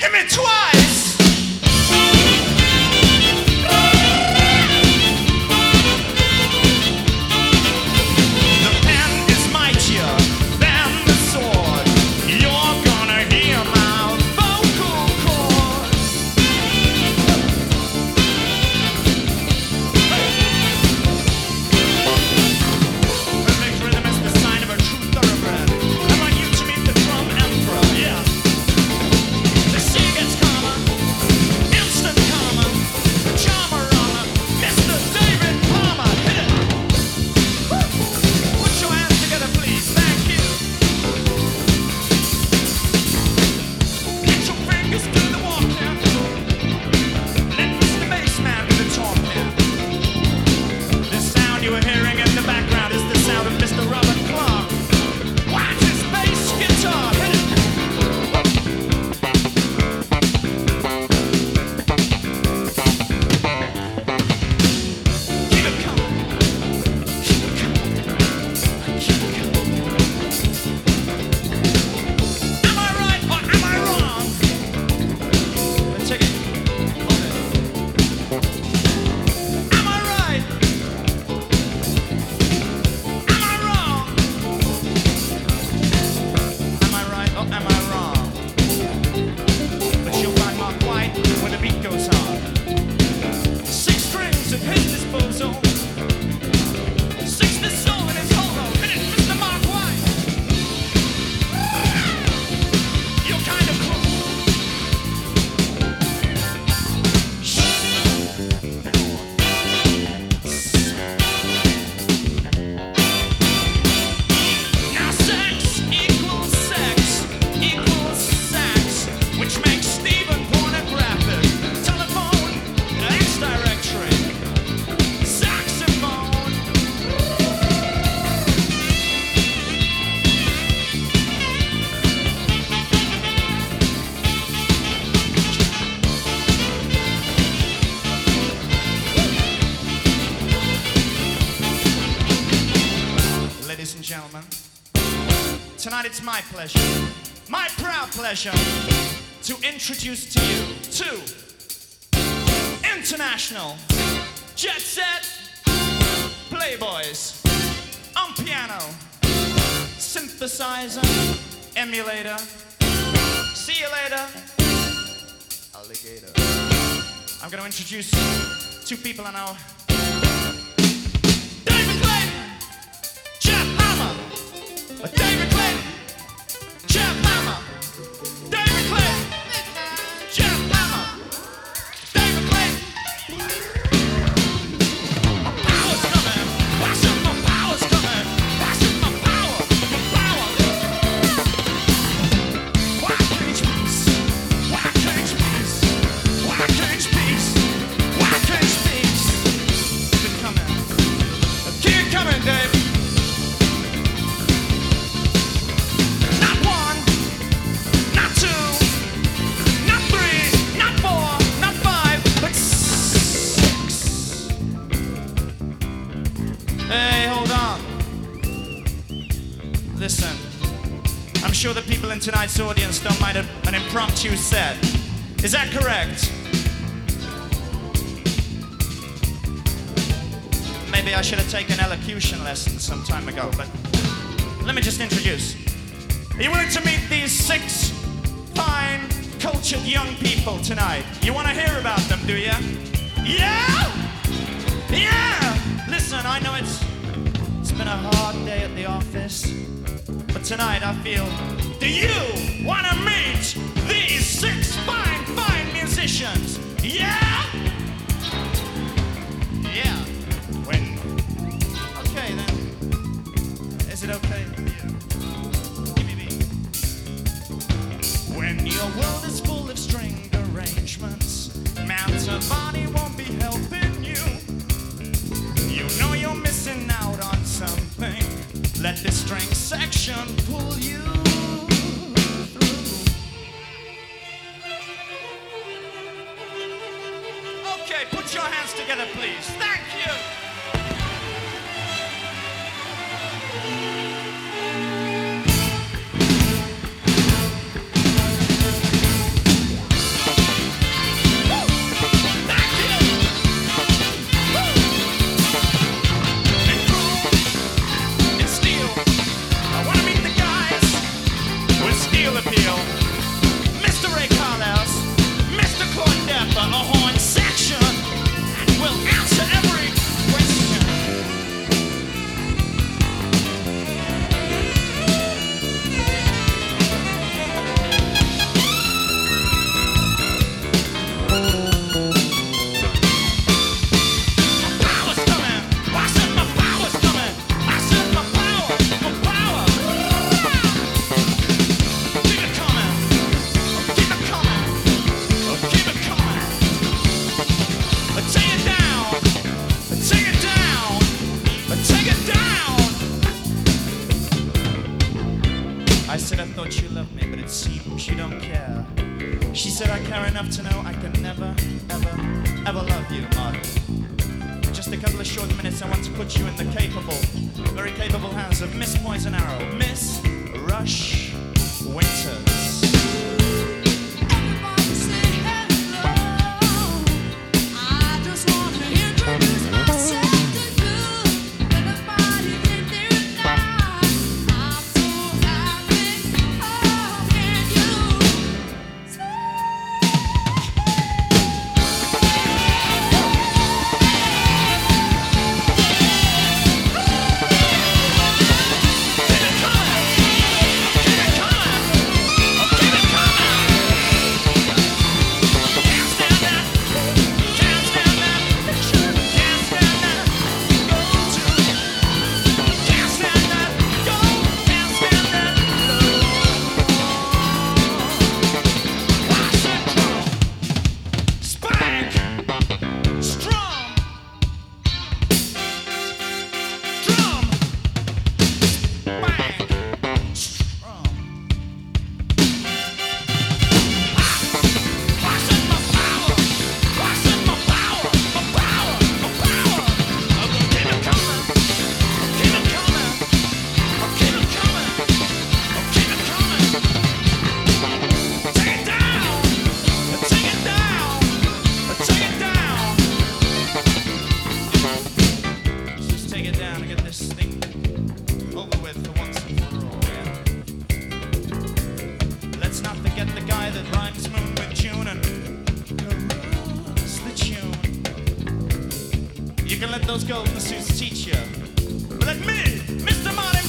Hit me twice. The pen is mightier than the sword. You're gonna hear my vocal cords. Perfect rhythm is the sign of a true thoroughbred. I want you to meet the drum emperor, yeah. The sea gets calmer, instant karma, charmer on Mr. David Palmer. Hit it. Woo. Put your hands together, please. Thank you. Get your fingers to the walk now. Let Mr. Bassman do the talk now. This sound you are hearing in the background is the sound of Mr. Robert Clark. Whack his bass guitar. Hit it. Keep it coming. Keep it coming. Keep it coming. Am I right or am I wrong? Let's take it. Hold it. Am I right? Am I wrong? Am I right or am I wrong? But you'll find Mark White when the beat goes on. 6 strings at his disposal. 60 soul in his holo. Hit it, Mr. Mark White. You're kind of cool. Now sex equals sex, which makes Stephen pornographic. Telephone, X directory, saxophone. Ladies and gentlemen, tonight it's my pleasure, my proud pleasure, to introduce to you 2 international jet set playboys on piano, synthesizer, emulator. See you later, alligator. I'm going to introduce 2 people I know. David Clayton, Jeff Hammer. David Clayton, Jeff Hammer. David Clayton, Jeff Hammer. David Clayton. My power's coming. Watch out, my power's coming. Watch out, my power. My power. Why can't you peace? Why can't you peace? Why can't you peace? Why can't you peace? Keep it coming. Keep it coming, Dave. Not 1, not 2, not 3, not 4, not 5, but 6. Hey, hold on. Listen, I'm sure the people in tonight's audience don't mind an impromptu set. Is that correct? Maybe I should have taken elocution lessons some time ago, but let me just introduce. Are you willing to meet these 6 fine, cultured young people tonight? You want to hear about them, do you? Yeah? Yeah! Listen, I know it's been a hard day at the office, but tonight I feel, do you want to meet these 6 fine, fine musicians? Yeah? Yeah. Okay then. Is it okay? Give me beat. When your world is full of string arrangements, Mountabody won't be helping you. You know you're missing out on something. Let the string section pull you through. Okay, put your hands together, please. Thank you. real appeal. Mr. Ray Carlos, Mr. Claude Depper, a horn section will answer every question. I said I thought you loved me, but it seems you don't care. She said I care enough to know I can never, ever, ever love you, Martin. In just a couple of short minutes, I want to put you in the capable, very capable hands of Miss Poison Arrow, Miss Rush Winters. The guy that rhymes moon with June and caress the tune. You can let those golden suits teach you, but let me, Mr. Marty